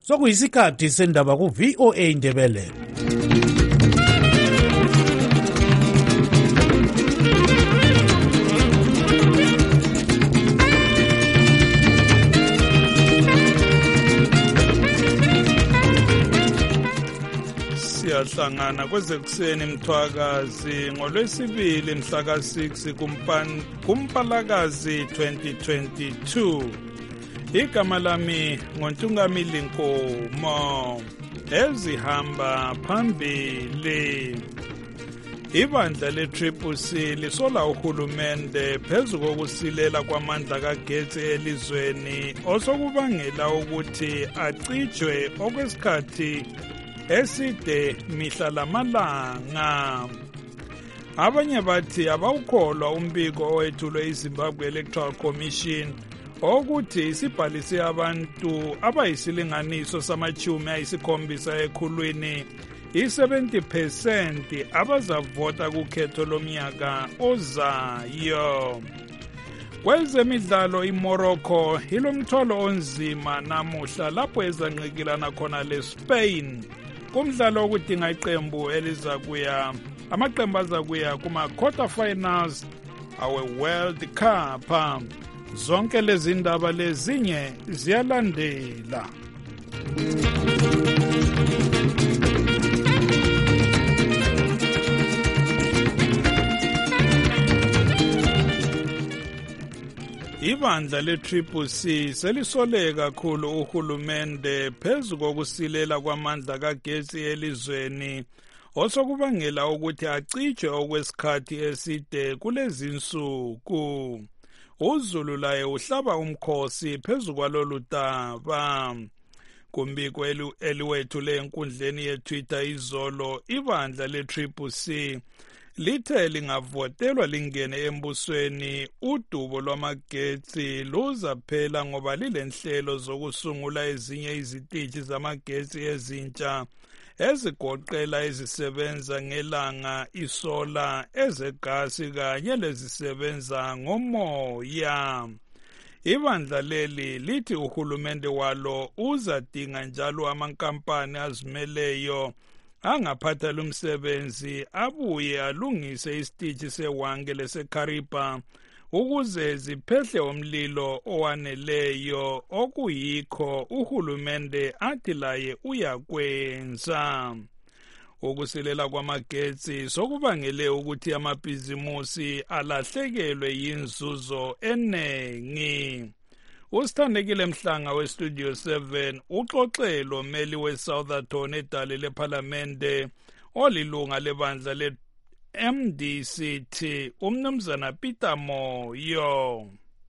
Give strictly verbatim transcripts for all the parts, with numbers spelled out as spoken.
sokuyisikhathi sendaba ku V O A Ndebele. Siyahlangana kwezekuseni Mthwakazi ngolwesibili mhla ka six kuMpalakazi twenty twenty-two. Igama lami ngoNtungamili Nkomo. Ezihamba phambili. Ibandla le-Triple C lisola uhulumende phezu kokusilela kwamandla kagetsi elizweni osokubangela ukuthi acijwe okwesikhathi eside mihla lamalanga. Abanye bathi abawukholwa umbiko owethulwe iZimbabwe Electoral Commission ukuthi isibhalise abantu abayisilinganiso samachumi ayisikhombisa ekhulwini i-seventy percent abazavota kukhetho lomnyaka ozayo. Kwezemidlalo iMorocco ilomthwalo onzima namuhla lapho ezanqikilana khona leSpain kumdlalo okudinga iqembu elizakuya amaqembu azakuya kuma quarter finals awe World Cup. Zonke lezi ndaba lezinye ziyalandela. Ibandla le-Triple C selisole kakhulu uhulumende phezu kokusilela kwamandla kagetsi elizweni osokubangela ukuthi acijwe okwesikhathi eside kulezi nsuku. UZulu laye uhlaba umkhosi phezu kwalolu daba. Kumbiko eliwethule enkundleni yeTwitter izolo, ibandla le-Triple C lithe lingavotelwa lingene embusweni udubo lwamagetsi luzaphela ngoba lilenhlelo zokusungula ezinye izitishi zamagetsi ezintsha ezigoqela ezisebenza ngelanga, isola, ezegasi kanye lezisebenza ngomoya. Ibandla leli lithi uhulumende walo uzadinga njalo amankampani azimeleyo angaphatha lumsebenzi abuye alungise isitishi seWange leseKariba ukuze ziphehle umlilo owaneleyo okuyikho uhulumende athi laye uyakwenza. Ukusilela kwamagetsi sokubangele ukuthi amabhizimusi alahlekelwe yinzuzo enengi. Usithandekile Mhlanga weStudio seven uxoxe lo meli weSoutherton edale leParlamente olilunga lebandla le-M D C T umnumzana Peter Moyo.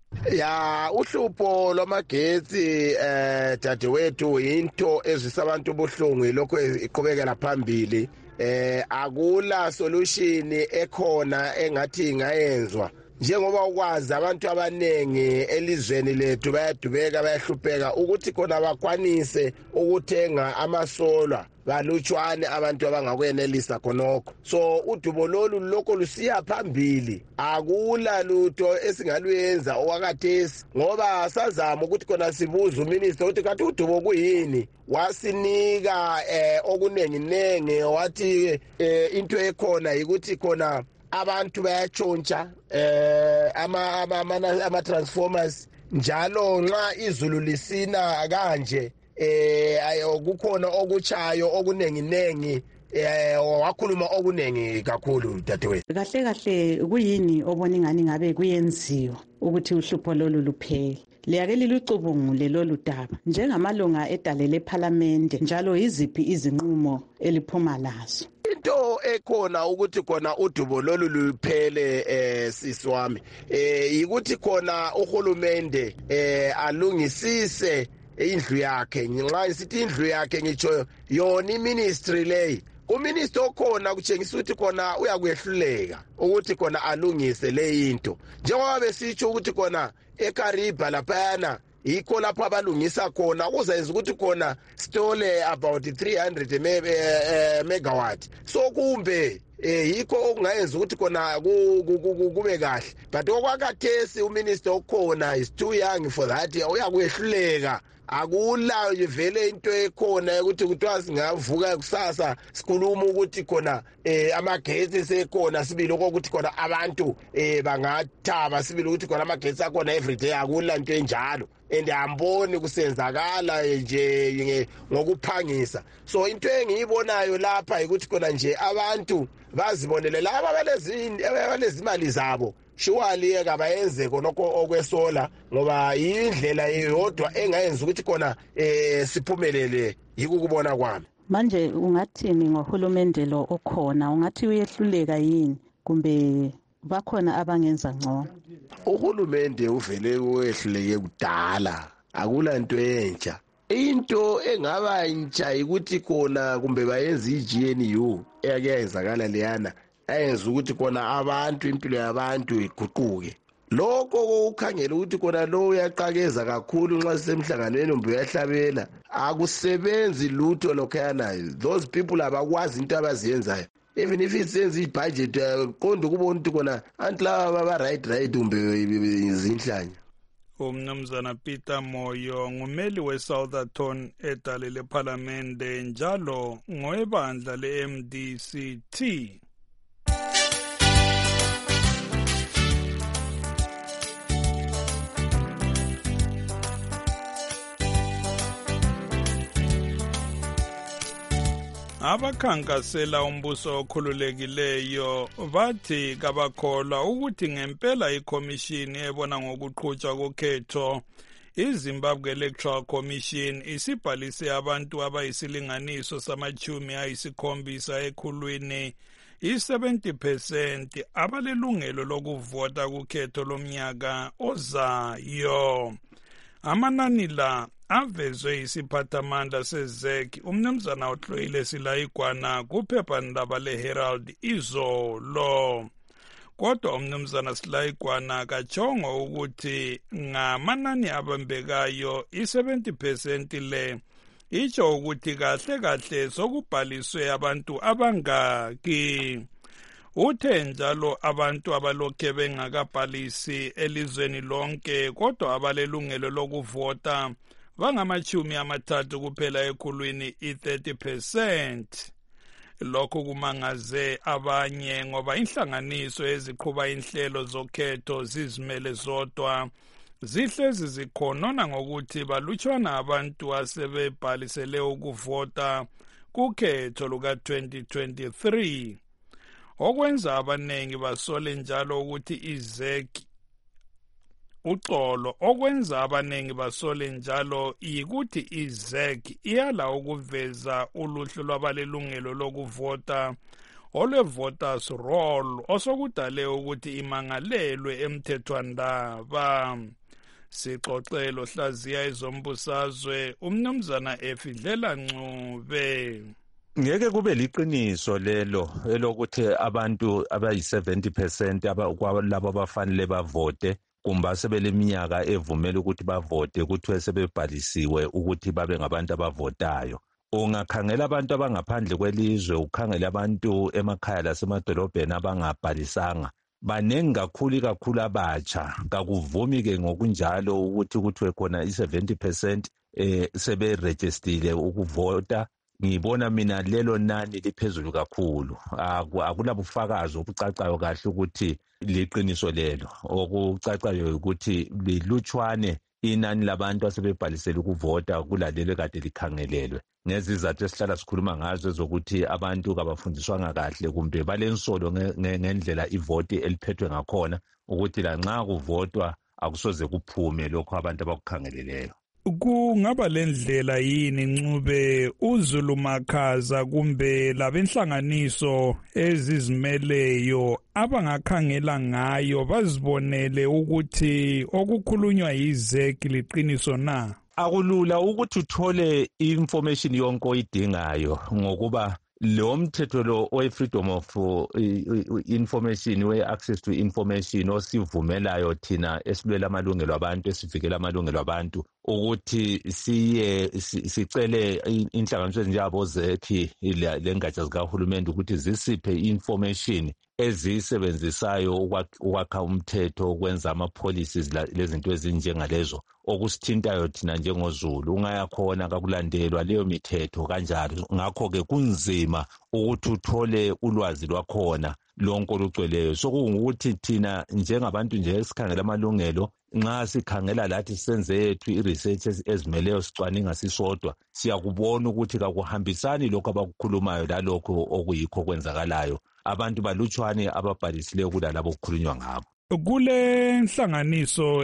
Ya uhlupho lwamagetsi eh dadewethu into ezisabantu ubuhlungu lokho iqhubekela phambili. Eh akula solution ekhona engathi ingayenzwa. Njengoba ukwazi abantu abanengi elizweni lethu bayadubeka bayahlupheka ukuthi khona bakwanise ukuthenga amasola balutshwane abantu abangakwenelisa khonokho. So udubo lolu lokho lusiya phambili, akula lutho esingaluyenza okwakathesi ngoba sazama ukuthi khona sibuza uminister ukuthi kanti udubo kuyini, wasinika eh okunengi nenge wathi eh, into ekhona ukuthi khona abantu bayatshontsha eh ama ama ama transformers njalo nxa izulu lisina kanje eh kukhona okuchayo okunengi nengi eh wakhuluma okunengi kakhulu dadewethu. Kahle kahle kuyini obona ingani ngabe kuyenziwa ukuthi uhlupho lolu luphele? Liyake lilucubungule lolu daba njengamalunga edale leParlamente njalo iziphi izinqumo eliphuma lazo? Into ekhona ukuthi khona udubo lolu luphele eh siswami eh ukuthi khona uhulumende eh alungisise indlu yakhe. Nxa isithi indlu yakhe ngitsho yona iministry leyi uminister okhona kutshengisa ukuthi khona uyakwehluleka ukuthi khona alungise le into njengoba besitsho ukuthi khona eKariba laphana yikho lapho abalungisa khona kuzayenza ukuthi khona stole about three hundred megawatt. So kumbe eh yikho okungayenza ukuthi khona kube kahle, but okwakathesi uminister okhona is too young for that, uyakwehluleka akula vele into ekhona ukuthi kuthiwa singavuka kusasa sikhuluma ukuthi khona eh amagetsi sekhona sibili ukuthi khona abantu eh bangathaba sibili ukuthi khona amagetsi akhona everyday akula into enjalo and amboni kusenzakala nje ngokuphangisa. So into engiyibonayo lapha ukuthi khona nje abantu bazibonele laba balezini abalezimali zabo shiwali akabayenze konoko okwesola ngoba indlela eyodwa engayenza ukuthi khona eh siphumelele yikubona kwami. Manje ungathini ngohulumende lo okhona, ungathi uyehluleka yini kumbe bakhona abangenza ngcono? Uhulumende uvele uyehluleke kudala, akula nto entsha. Into engaba intsha ukuthi khona kumbe bayenza i-G N U eyakuyenzakala leyana ayenza ukuthi khona abantu impilo yabantu iguquke. Lokho ukukhangela ukuthi khona lo uyaqakeza kakhulu nxa sisemhlanganweni umbe uyahlabela akusebenzi lutho lokhana. Those people abakwazi into abaziyenzayo. Even if it says i-budget konke kubona ukuthi khona anti laba ba right right umbe izinhlanya. Umnumzana Peter Moyo ngumeli we-Southerton edale lePhalamende njalo ngoebandla le-M D C T. Abakhankasela umbuso okhululekileyo bathi kabakholwa ukuthi ngempela ikhomishini ebona ngokuqhutshwa kokhetho iZimbabwe Electoral Commission isibhalise abantu abayisilinganiso samachumi ayisikhombisa ekhulwini i-seventy percent abalelungelo lokuvota kukhetho lomnyaka ozayo. Amanani la avezwe isiphathamandla se-Z E C umnumzana uHloile Silaigwana kuphephandaba le-Herald izolo. Kodwa umnumzana Silaigwana kachongo ukuthi ngamanani abambekayo i-seventy percent le itsho ukuthi kahle kahle sokubhaliswe abantu abangaki. Uthe njalo abantu abalokhe bengakabhalisi elizweni lonke kodwa abalelungelo lokuvota bangamachumi amathathu kuphela ekhulwini i-thirty percent. Lokho kumangaze abanye ngoba inhlanganiso eziqhuba inhlelo zokhetho zizimele zodwa zihlezi zikhonona ngokuthi balutshwana abantu asebebhalisele ukuvota kukhetho luka twenty twenty-three. Okwenza abanengi basole njalo ukuthi i-Z E C uxolo okwenza abanengi basole njalo yikuthi i-Z E C iyala ukuveza uluhlu lwabalelungelo lokuvota olwe-voters roll osokudale ukuthi imangalelwe emthethwandaba. Sixoxelo hlaziya ezombusazwe umnumzana Efidlela Ncube. Ngeke kube liqiniso lelo elokuthi abantu abayi-seventy percent abalabo abafanele bavote kumbe sebeleminyaka evumela ukuthi bavote kuthiwe sebebhalisiwe ukuthi babe ngabantu abavotayo. Ungakhangela abantu abangaphandle kwelizwe, ukhangela abantu emakhaya lasemadolobheni abangabhalisanga, banengi kakhulu kakhulu abatsha. Kakuvumi-ke ngokunjalo ukuthi kuthiwe khona i-seventy percent eh, seberejistile ukuvota. Ngibona mina lelo nani liphezulu kakhulu. Akulabufakazi obucacayo kahle ukuthi liqiniso lelo. Okucacayo ukuthi lilutshwane inani labantu asebebhalisele ukuvota kulalelo kade likhangelelwe. Ngezizathu esihlala sikhuluma ngazo ezokuthi abantu kabafundiswanga kahle kumbe balensolo ngendlela ivoti eliphethwe ngakhona ukuthi lanxa kuvotwa akusoze kuphume lokho abantu abakukhangeleleyo. Kungaba lendlela yini Ncube uZulu Makhaza kumbe labenhlanganiso ezizimeleyo abangakhangela ngayo bazibonele ukuthi okukhulunywa yi-Z E C liqiniso na? Akulula ukuthi uthole information yonke oyidingayo ngokuba lo mthetho lo owe-freedom of information, we-access to information osivumelayo thina esilwela amalungelo abantu, esivikela amalungelo abantu, ukuthi siye sicele inhlanganiso njengabo zekhi lengatsha zikahulumende ukuthi zisiphe information ezisebenzisayo ukwakha umthetho ukwenza ama-policies lezinto ezinjengalezo okusithintayo thina njengozulu. Ungayakhona kakulandelwa leyo mithetho kanjalo. Ngakho-ke kunzima ukuthi uthole ulwazi lwakhona lonke olugcweleyo. So kungukuthi thina njengabantu nje esikhangela amalungelo, nxa sikhangela lathi senze yethu i-research ezimeleyo sicwaninga sisodwa, siyakubona ukuthi kakuhambisani lokho abakukhulumayo lalokho okuyikho kwenzakalayo. Abantu balutshwane ababhalisileyo kulalabo okukhulunywa ngabo. Kule nhlanganiso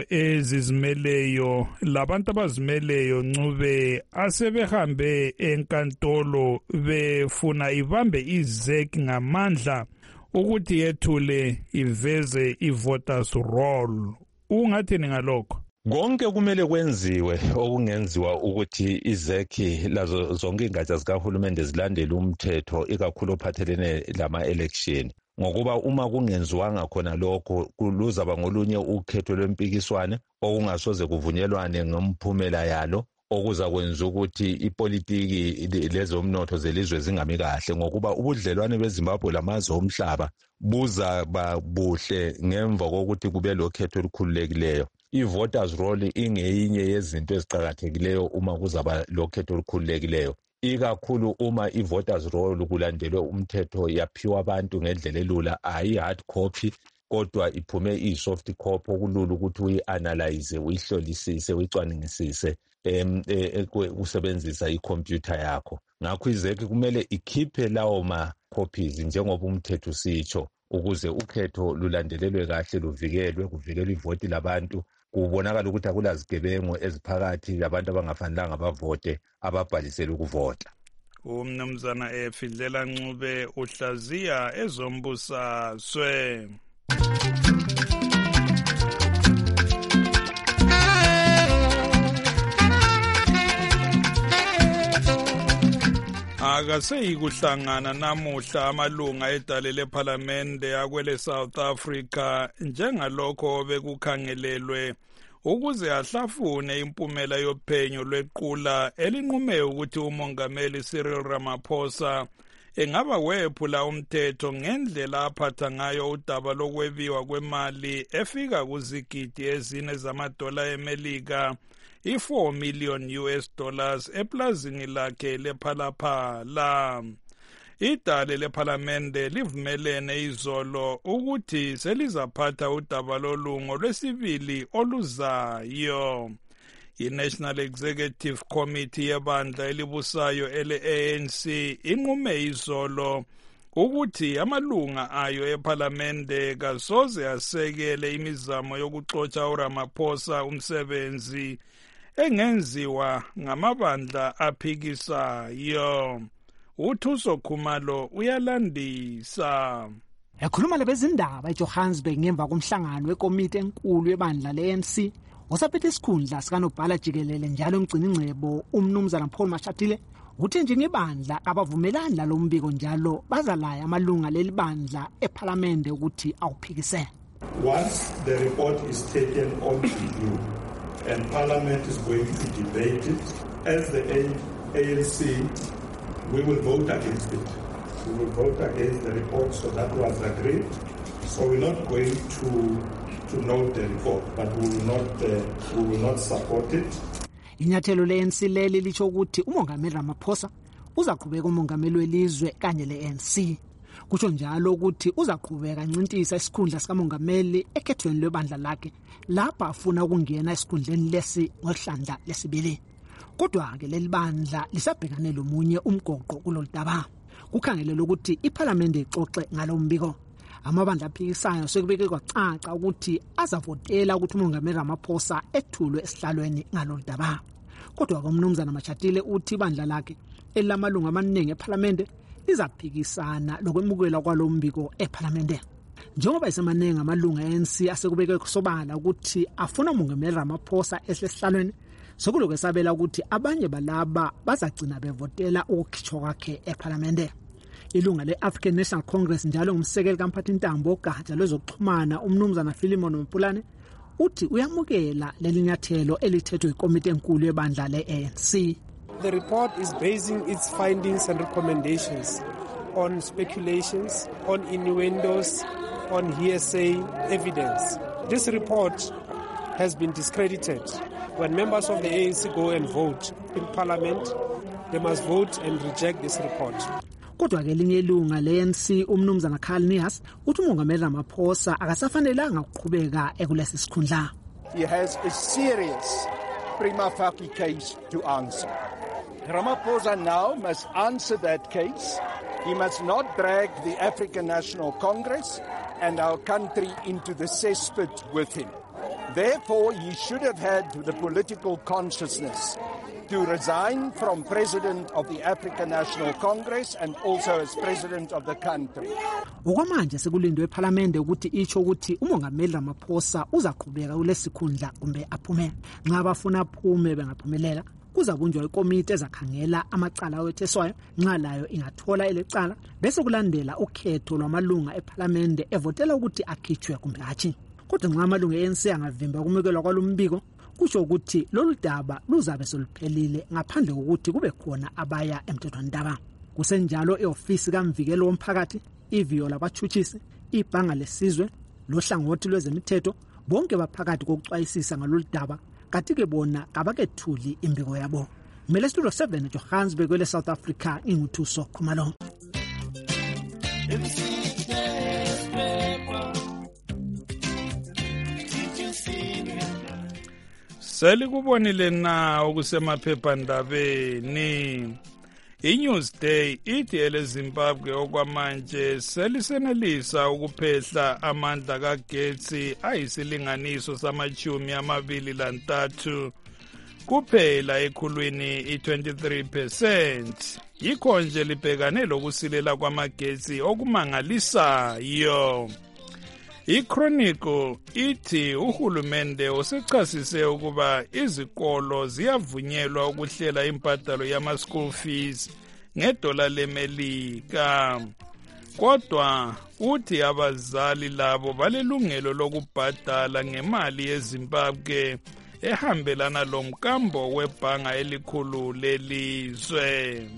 ezizimeleyo labantu abazimeleyo Ncube asebehambe enkantolo befuna ibambe izeki ngamandla ukuthi yethule iveze i-voters roll. Ungathini ngalokho? Konke kumele kwenziwe okungenziwa ukuthi izekhi lazo zonke ingatsha zikahulumende zilandele umthetho ikakhulu ophathelene lama-election. Ngokuba uma kungenziwanga khona lokho kuluzaba ngolunye ukhetho lwempikiswane okungasoze kuvunyelwane ngomphumela yalo okuza kwenza ukuthi ipolitiki lezomnotho zelizwe zingami kahle, ngokuba ubudlelwane beZimbabwe lamazwe omhlaba buza babuhle ngemva kokuthi kube lokhetho olukhululekileyo. I-voters roll ingeyinye yezinto eziqhakathekileyo uma kuzaba lokhetho olukhululekileyo, ikakhulu uma i-voters roll kulandelwe umthetho yaphiwa abantu ngendlela elula, ayi hard copy kodwa iphume i-soft copy okulula ukuthi uyi-analyze, uyihlolisise, uyicwaningisise em usebenzisa ikhompyutha yakho. Ngakho izeki kumele ikhiphe lawo ma-copies njengoba umthetho usitsho ukuze ukhetho lulandelelwe kahle, luvikelwe, kuvikelwe ivoti labantu, kubonakala ukuthi akulazigebengu eziphakathi labantu abangafanelanga bavote ababhalisele ukuvota. Umnumzana Efidlela Ncube uhlaziya ezombusazwe. Akaseyikuhlangana namuhla amalunga edale lephalamende akwele South Africa njengalokho bekukhangelelwe ukuze ahlafune impumela yophenyo lwequla elinqume ukuthi umongameli Cyril Ramaphosa engaba wephula umthetho ngendlela aphatha ngayo udaba lokwebiwa kwemali efika kuzigidi ezine zamadola eMelika i-four million U S dollars eplazini lakhe lephalaphala. Idale lephalamende livumelene izolo ukuthi selizaphatha udaba lolungo lwesibili oluzayo. I-National Executive Committee yebandla elibusayo ele-A N C inqume izolo ukuthi amalunga ayo ephalamende kasoze asekele imizamo yokuxotsha uRamaphosa umsebenzi engenziwa ngamabandla aphikisayo. uThuso Khumalo uyalandisa. Ekhuluma labezindaba eJohannesburg ngemva komhlangano wekomiti enkulu yebandla le-A N C osaphethe isikhundla sikanobhala jikelele njalo umgcini ngcebo umnumzana Paul Mashatile uthi njengebandla abavumelani lalo mbiko njalo bazalaya amalunga leli bandla ephalamende ukuthi awuphikise. Once the report is taken on review and Parliament is going to debate it, as the A N C, we will vote against it. We will vote against the report, so that was agreed. So we're not going to to note the report, but we will not uh, we will not support it. Inyathelo le-A N C leli lisho ukuthi umongameli Ramaphosa uzaqhubeka umongameli welizwe kanye le-A N C. Kusho njalo ukuthi uzaqhubeka ncintiswa isikhundla sikamongameli ekhethweni lwebandla lakhe lapha afuna ukungena esikhundleni lesi ngohlandla lesibili. Kodwa ke leli bandla lisabhekane lomunye umgoqo kuloludaba. Kukhangelelwe ukuthi iPhalamende ixoxe ngalombiko. Amabandla aphikisayo sekubeke kwacaca ukuthi azavotela ukuthi umongameli Ramaphosa ethulwe esihlalweni ngaloludaba. Kodwa umnumzana Mashatile uthi ibandla lakhe elamalunga amaningi ePhalamende lizaphikisana lokwemukela kwalombiko ePhalamende. Njengoba isemaningi amalunga e-A N C asekubeke kusobala ukuthi afuna umongameli Ramaphosa esihlalweni, sokuloke sabela ukuthi abanye balaba bazagcina bevotela ukukhitshwa kwakhe ePhalamende. Ilunga le-African National Congress njalo ngumsekeli kaMphathintambo ogatsha lwezokuxhumana umnumzana Philemon Mpulane uthi uyamukela lelinyathelo elithethwe ikomiti enkulu yebandla le-A N C. The report is basing its findings and recommendations on speculations, on innuendos, on hearsay evidence. This report has been discredited. When members of the A N C go and vote in parliament, they must vote and reject this report. Kodwa ke linye ilunga le-A N C umnumzana Carl Nias uthi umongameli Ramaphosa akasafanelanga ukuqhubeka ekulesi sikhundla. He has a serious prima facie case to answer. Ramaphosa now must answer that case. He must not drag the African National Congress and our country into the cesspit with him. Therefore, he should have had the political consciousness to resign from President of the African National Congress and also as President of the country. Okwamanje sekulindwe eParliament ukuthi icho ukuthi umongameli Ramaphosa uzaqhubeka kulesikhundla kumbe aphume. Nxa bafuna aphume bengaphumelela kuzabunjwa ikomiti ezakhangela amacala awetheswayo nxa layo ingathola elecala bese kulandela ukhetho lwamalunga eParliament evotela ukuthi akhitshwe kumbe hatshi. Kodwa nxa amalunga e-A N C angavimba ukumukelwa kwalumbiko kusho ukuthi lolu daba luzabe soluphelile ngaphandle kokuthi kube khona abaya emthethwandaba. Kusenjalo eofisi kaMvikelo womphakathi, iViola Bachuchisi, ibhanga lesizwe, lohlangothi lwezemithetho bonke baphakathi kokuxwayisisa ngalolu daba kanti ke bona abakethuli imbiko yabo. Mele Studio seven Johannesburg kwele South Africa inguthuso Khumalo. Selikubonile na okusemaphephandabeni. iNewsday ithi eleZimbabwe okwamanje selisenelisa ukuphehla amandla kagetsi ayisilinganiso samachumi amabili lantathu kuphela ekhulwini i-twenty-three percent. Yikho nje libhekane lokusilela kwamagetsi okumangalisayo. iChronicle ithi uhulumende usechasise ukuba izikolo ziyavunyelwa ukuhlela imbadalo yama-school fees ngedola leMelika. Kodwa uthi abazali labo balelungelo lokubhadala ngemali yeZimbabwe ehambelana lomkambo webhanga elikhulu lelizwe.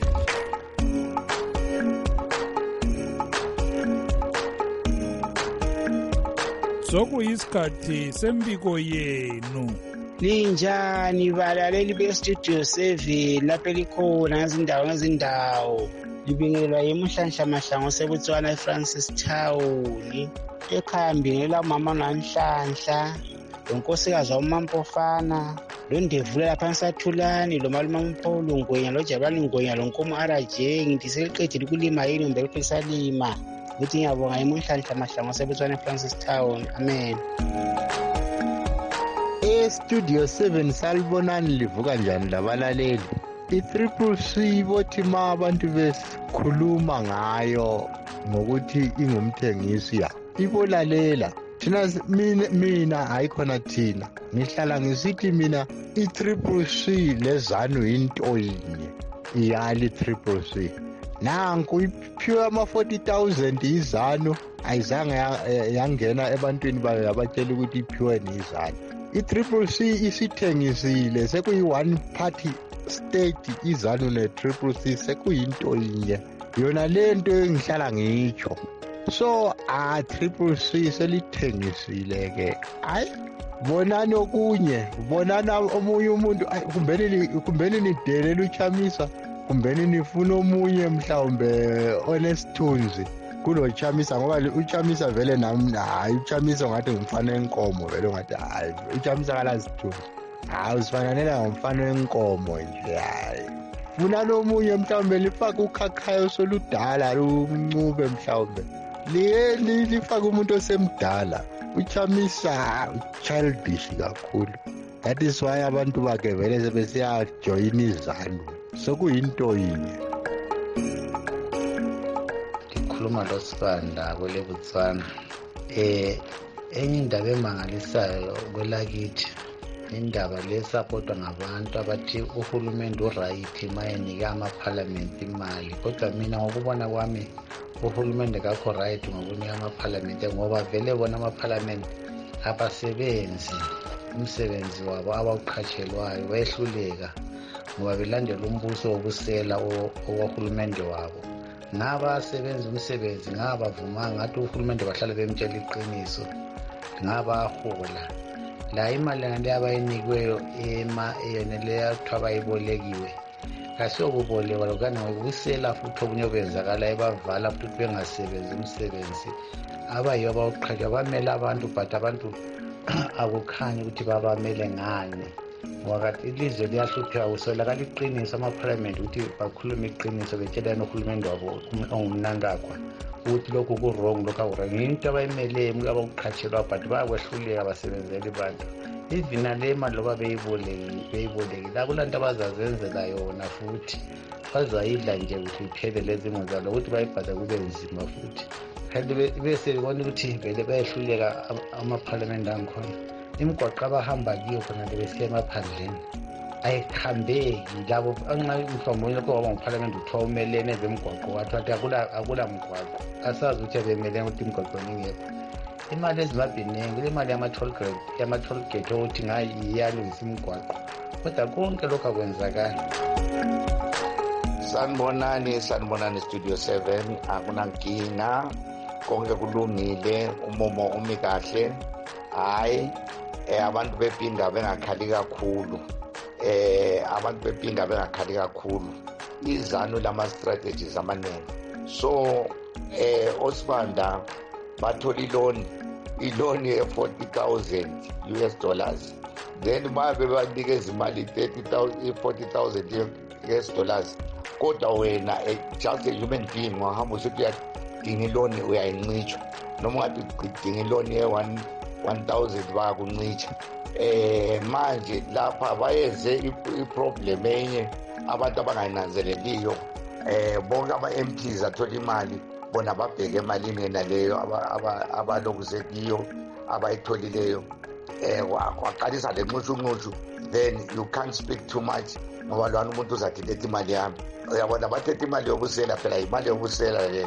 Sokuyisikhathi sembiko yenu. Linjani balaleli be-Studio seven lapho likhona ngezindawo ngezindawo. Libingelela emuhlanhla mahlango seBotswana eFrancis Town. Ekhaya mbingelela umama uNanhlanhla, lonkosikazi uMampofana, loNdevula lapha eSathulani, lomalume uMpolo Ngwenya, loJabulani Ngwenya, lonkomo R J. Ngithi seliqedile ukulima yini kumbe lisalima? Ngithi ngiyabonga emuhlanhla mahlango seBotswana eFrancis Town. Amen. E-Studio seven salibonani livuka njani labalaleli. I-Triple C bothi ma abantu besikhuluma ngayo ngokuthi ingumthengisi ya. Ibolalela. Thina mina mina ayikhona thina. Ngihlala ngisithi mina i-Triple C lezanu into yinye. Iyali Triple C. Nanku iphiwe ama forty thousand izanu ayizange yangena ebantwini bayo yabatshela ukuthi iphiwe nizanu. I-Triple C isithengisile sekuyi one party state izanu ne-Triple C sekuyinto yinye. Yona lento engihlala ngitsho. So a Triple C selithengisile ke. Hayi bonani okunye, bonana omunye umuntu kumbeni kumbeni nidelela uChamisa, kumbeni nifuna omunye mhlawumbe onesithunzi kulo Chamisa ngoba uChamisa vele nami hayi uChamisa ngathi ngumfana wenkomo vele ngathi hayi uChamisa kalazithunzi. Hayi usifananela ngumfana wenkomo nje hayi. Funa nomunye mhlawumbe lifaka ukhakhayo soludala lumncube mhlawumbe. Liye lifaka umuntu osemdala. uChamisa childish kakhulu. That is why abantu bakhe vele sebesiya join izanu. Sokuyinto yinye. Ngikhuluma loSibanda kwele Botswana. Eh enye indaba emangalisayo kwelakithi indaba lesapotwa ngabantu abathi uhulumende uright mayenika ama-parliament imali. Kodwa mina ngokubona kwami uhulumende kakho right ngokunika ama-parliament ngoba vele bona ama-parliament abasebenzi umsebenzi wabo abawuqhatshelwayo bayehluleka ngoba belandela umbuso wobusela owahulumende wabo. Ngabasebenzi umsebenzi ngabavuma ngathi uhulumende bahlala bemtshela iqiniso ngabahola. La imali ngale abayinikweyo ema yona leyo abayibolekiwe kasiyokubolekwa lokana ngokubusela futhi obunye obenzakala ebavala futhi bengasebenzi umsebenzi abayiyo abawuqhatsha bamele abantu but abantu akukhanya ukuthi babamele ngani ngoba ilizwe liyahlupheka usolakala iqiniso ama-parliament ukuthi bakhulume iqiniso betshelana uhulumende wabo ongumnangagwa ukuthi lokhu ku-wrong lokhu akurong into abayimeleyo abawuqhatshelwa but bayakwehluleka basebenzela abantu ivina le mali loba beyibolekile akulanto abazazenzela yona futhi bazayidla nje ukuthi iphele lezi mo zalo ukuthi bayibhada kube nzima futhi kanti bese bebona ukuthi vele bayehluleka ama-parliament angikhona imigwaqo abahamba kiyo khona besiya emaphandleni ayihambeki labo mhlawumbe lokho waba nguphalamende kuthiwa umelene zemigwaqo wathi wathi akula mgwaqo asazi ukuthi bemelene ukuthi imigwaqo ningekho. Imali ezimabhiningi kule mali yama-toll gate ukuthi ngayiyalungisa imigwaqo kodwa konke lokhu akwenzakala. Sanibonani, sanibonani Studio seven, akunankinga konke kulungile, umumo umi kahle. Hayi eh abantu bepinda bengakhali kakhulu eh abantu bepinda bengakhali kakhulu izano lama strategies amaningi. So eh Osibanda bathola iloni iloni ye forty thousand U S dollars, then babe banikeza imali thirty thousand forty thousand U S dollars, kodwa wena just a human being wahamba usuthi uyadinga iloni uyayincitsha noma ngathi udinga iloni ye one one thousand bayakuncitsha. Eh manje lapha bayenze iproblem enye abantu abangayinanzeleliyo eh bonke ama-M Ps athola imali bona babheke emalini yena leyo abalokuze kiyo abayitholileyo eh waqalisa le nqushunqushu, then you can't speak too much ngoba lwana umuntu uzathi lethi imali yami. Uyabona bathethe imali yobusela phela imali yobusela le.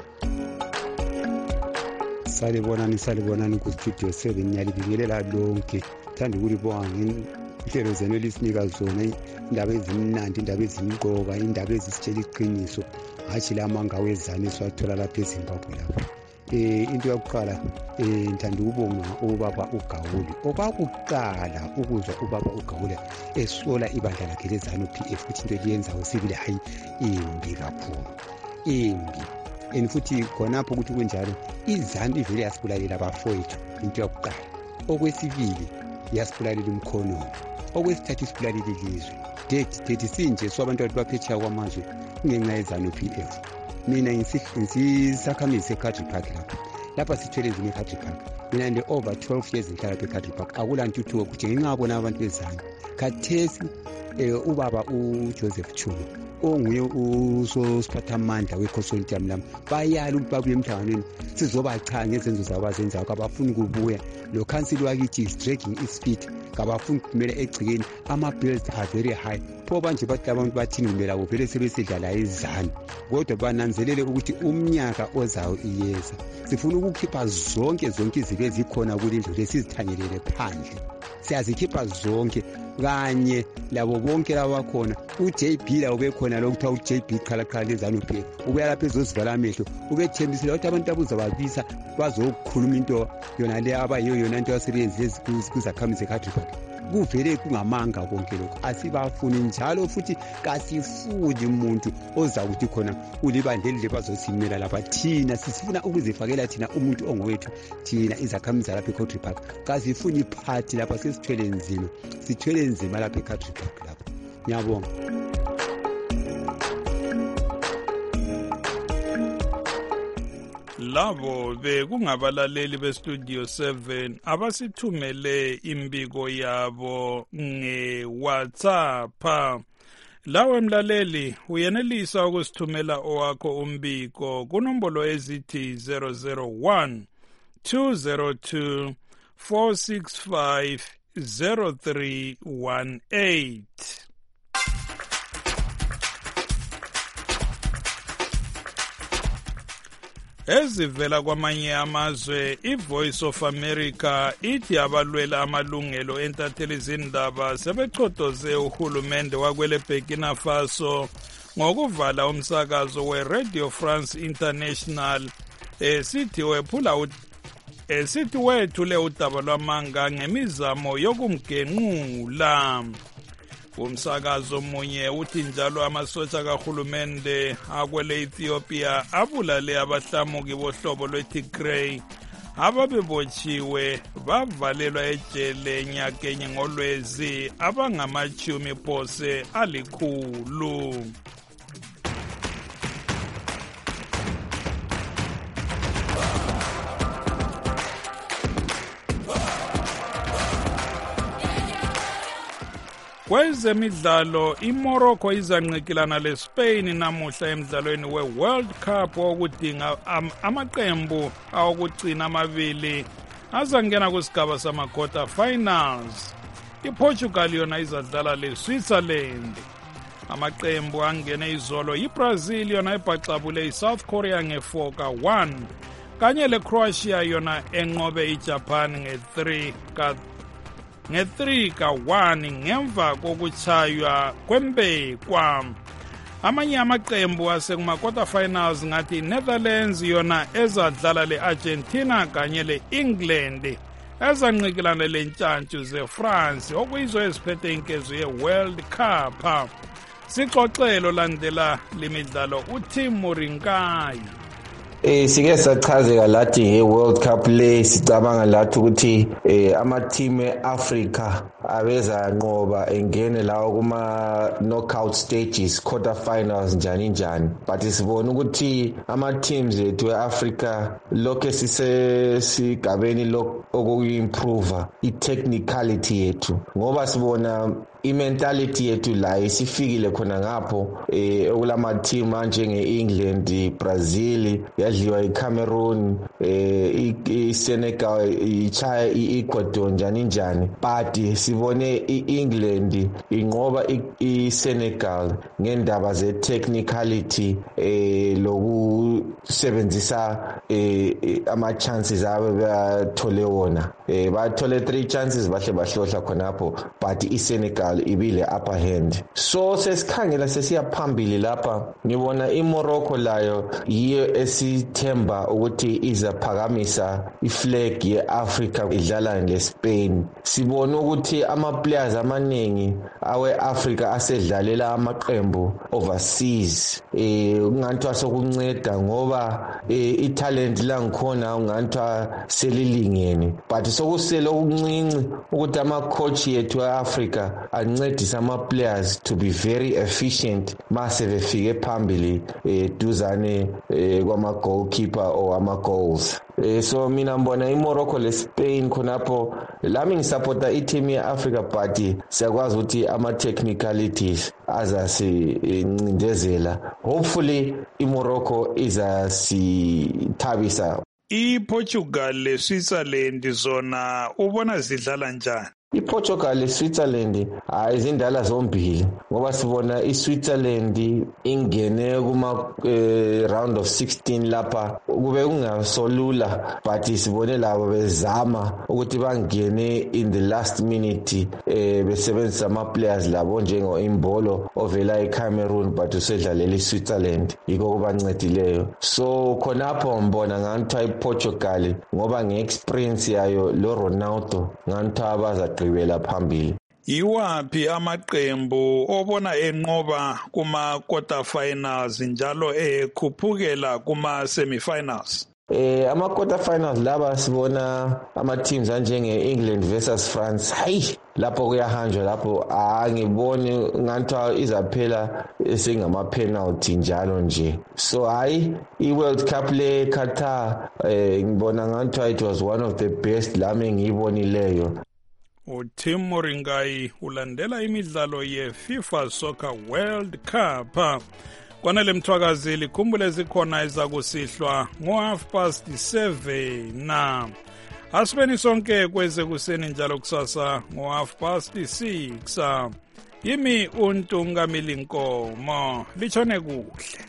Salibonani salibonani ku Studio seven ngiyalibingelela lonke. Thanda ukulibonga ngenhlelo zenu elisinika zona, indaba ezimnandi, indaba ezimqoka, indaba ezisitshela iqiniso hatshi lamanga wezane swathola lapha eZimbabwe lapha. Eh into yokuqala eh ngithanda ukubonga ubaba uGawuli okwakuqala ukuzwa ubaba uGawuli esola ibandla lakhe lezanu P F ukuthi into eliyenza usibile hayi imbi kakhulu imbi. And futhi khonapho ukuthi kunjalo izanu ivele yasibulalela abafowethu into yokuqala. Okwesibili yasibulalela umkhono, okwesithathu isibulalela ilizwe. Dethi dethi sinje sobantu abantu baphetsheya kwamazwe ngenxa yezanu P F. Mina ngisisakhamisi eCountry Park lapha lapha sithwele ezinye eCountry Park. Mina ndi over twelve years ngihlala eCountry Park, akulantuthuko ukuthi ngingabona abantu bezanu. Khathesi eh ubaba uJoseph Chumo onguye usiphathamandla weconsortium lami bayala ukuthi babuye emhlanganweni sizobacha ngezenzo zabo azenzayo, kabafuni kubuya. Lo council wakithi is dragging its feet, kabafuni kumele egcikeni. Ama-bills are very high. Pho banje bathi abantu bathini kumela kuvele sebesidlala izanu, kodwa bananzelele ukuthi umnyaka ozayo iyeza. Sifuna ukukhipha zonke zonke izinto ezikhona kulindlu lesizithanyelele phandle, siyazikhipha zonke kanye labo bonke labakhona. uJ B la ubekhona lokuthiwa uJ B qhalaqhala lezanu P F ubuya lapha ezozivala amehlo ubethembisile ukuthi abantu abuzababisa bazokhuluma into yona le abayiyo yona into yasebenzi kuzakhamisa eCountry Park. Kuvele kungamanga konke lokho, asibafuni njalo futhi kasifuni umuntu ozakuthi khona ulibandle lile bazosimela lapha. Thina sisifuna ukuzifakela thina umuntu ongowethu, thina izakhamisa lapha eCountry Park. Kasifuni iphathi lapha, sesithwele nzima, sithwele nzima lapha eCountry Park lapha. Ngiyabonga. Labo bekungabalaleli beStudio seven abasithumele imbiko yabo nge-WhatsApp. Lawe mlaleli uyenelisa ukusithumela owakho umbiko kunombolo ezithi zero zero one two zero two four six five zero three one eight. ezivela kwamanye amazwe. iVoice of America ithi abalwela amalungelo entatheli zindaba sebechotoze uhulumende wakwele Burkina Faso ngokuvala umsakazo we-Radio France International esithi wephula esithi wethule udaba lwamanga ngemizamo yokumgenqula. Umsakazo munye uthi njalo amasotsha kahulumende akwele Ethiopia abulale abahlamuki bohlobo lweTigray ababebotshiwe bavalelwa ejele nyakenye ngolwezi abangamachumi phose alikhulu. Kwezemidlalo, iMorocco izanqikilana leSpain namuhla emidlalweni we-World Cup wokudinga am amaqembu awokugcina amabili azangena kusigaba sama-quarter finals. iPortugal yona izadlala leSwitzerland. Amaqembu angene izolo iBrazil yona ibhaxabule iSouth Korea nge-four ka one kanye leCroatia yona enqobe iJapan nge-three ka nge-three ka one ngemva kokuchaywa kwembekwa. Amanye amaqembu asekuma-quarter finals ngathi iNetherlands yona ezadlala le-Argentina kanye le-England ezanqikilana lentshantshu zeFrance okuyizo eziphethe inkezo ye-World Cup. Sixoxelo landela lemidlalo uTim Morinkai. Eh sike sachazeka lathi ngeWorld Cup le sicabanga lathi ukuthi eh ama team eAfrica abeza nqoba engene lawo kuma knockout stages, quarter finals njani njani, but sibona ukuthi ama teams ethu eAfrica lokho sise sigabeni lokuimprove i-technicality yethu ngoba sibona i-mentality yethu la isifikile khona ngapho eh okulama team manje ngeEngland, Brazil, yadliwa iCameroon, eh iSenegal, iChina, iEcuador njani njani, but sibone iEngland inqoba iSenegal ngendaba ze technicality eh lokusebenzisa eh ama chances abo bathole wona eh bathole three chances bahle bahlohla khonapho, but iSenegal ibile upper hand. So sesikhangela sesiya phambili lapha ngibona iMorocco layo yiyo esithemba ukuthi izaphakamisa iflag yeAfrica idlala ngeSpain. Sibona ukuthi ama players amaningi aweAfrica asedlalela amaqembu overseas eh unganthwa sokunceda ngoba italent la ngikhona unganthwa selilingene, but sokusele okuncinci ukuthi ama coach yethu eAfrica ancedisa ama players to be very efficient mase befike phambili eh duzane eh kwama goalkeeper or ama goals. Eh so mina mbona iMorocco leSpain khonapho lami ngisupporta i-team yeAfrica, but siyakwazi ukuthi ama technicalities azasincindezela. Hopefully iMorocco izasithabisa. iPortugal leSwitzerland zona ubona zidlala njani? iPortugal leSwitzerland izindala zombili ngoba sibona iSwitzerland ingene kuma eh, round of sixteen lapha kube kungasolula, but sibone labo bezama ukuthi bangene in the last minute eh besebenzisa ama players labo njengo Imbolo ovela eCameroon but usedlalela iSwitzerland yiko kubancedileyo. So khonapho mbona ngathi iPortugal ngoba ngeexperience yayo lo Ronaldo ngathi abaza gqibela phambili. Iwaphi amaqembu obona enqoba kuma quarter finals njalo ekhuphukela kuma semi-finals? Eh ama quarter finals laba sibona ama teams anjenge England versus France. Hayi lapho kuyahanjwa lapho angiboni ngathi izaphela singama penalty njalo nje. So hayi iWorld Cup le Qatar eh ngibona ngathi it was one of the best lami ngiyibonileyo. uTim Moringai ulandela imidlalo yeFIFA Soccer World Cup. Kwanele mthwakazeli khumbule zikhona izakusihlwa ngo half past seven na asibeni sonke kweze kuseni njalo kusasa ngo half past six. Yimi uNtungamili Nkomo lichone kuhle.